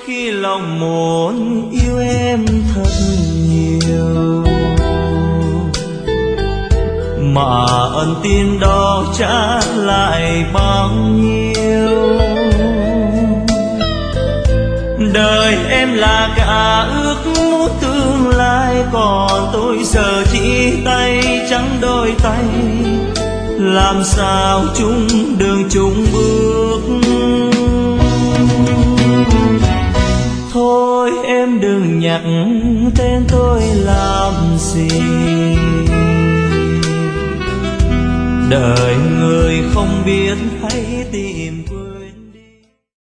khi lòng muốn yêu em thật nhiều, mà ân tình đó trả lại bao nhiêu. Đời em là cả ước muốn tương lai, còn tôi giờ chỉ tay trắng đôi tay, làm sao chung đường chung bước. Thôi em đừng nhắc tên tôi làm gì, đời người không biết hãy tìm